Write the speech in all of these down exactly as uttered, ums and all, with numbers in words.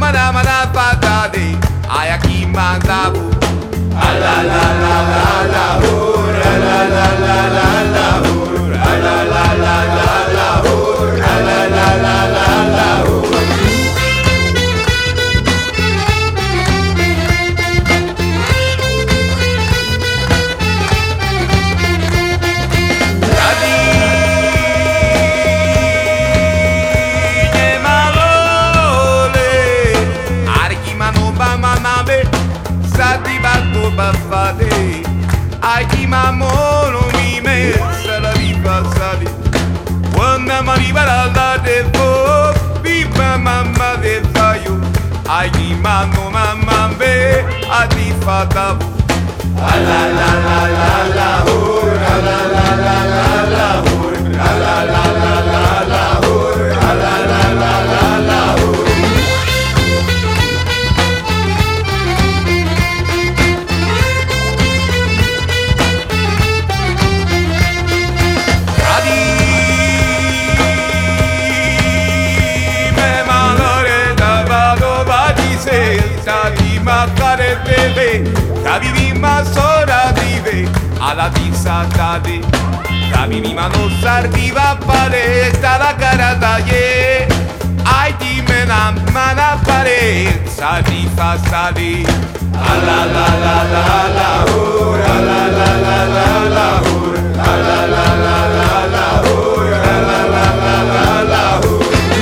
mana mana patade, ai aqui mandavu. A la la la la la ho, la la la la la la ho, la la la la la la ho, la la la la la la ho. Bafade, ai chi mamolo mi messa la vita sali, quando mi arriva la del po, viva mamma del faio, ai chi mamma mamma me a di fatavu, la la la la la la ho, la la la la la la ho, la la la la la la ho, la la la la la la ho. Cavivi ma sora vive alla disatade, cavivi ma non sardiva paletta la cara taglie, ai ti mena mana parenza di fassadi, alla la la la la ho, la la la la la la ho, la la la la la la ho, la la la la la la ho.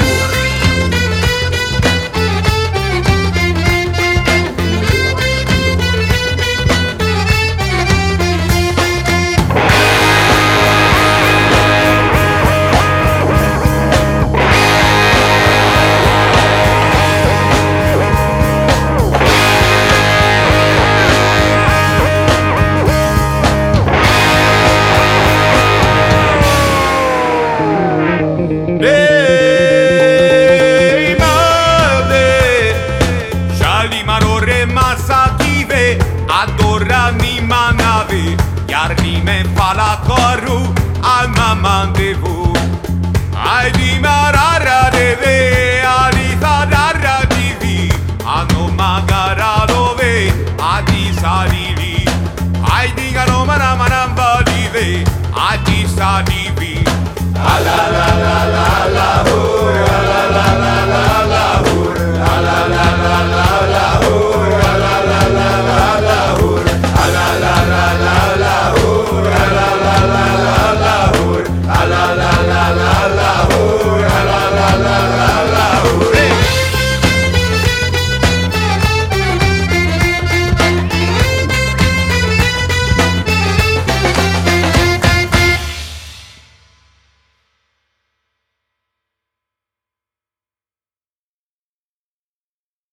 Me fa la corru al mamandevu, ai di marara deve ali tarara divi, hanno magara dove a di salili, ai di gano mana manamba dive a di sadivi, la la la la la la.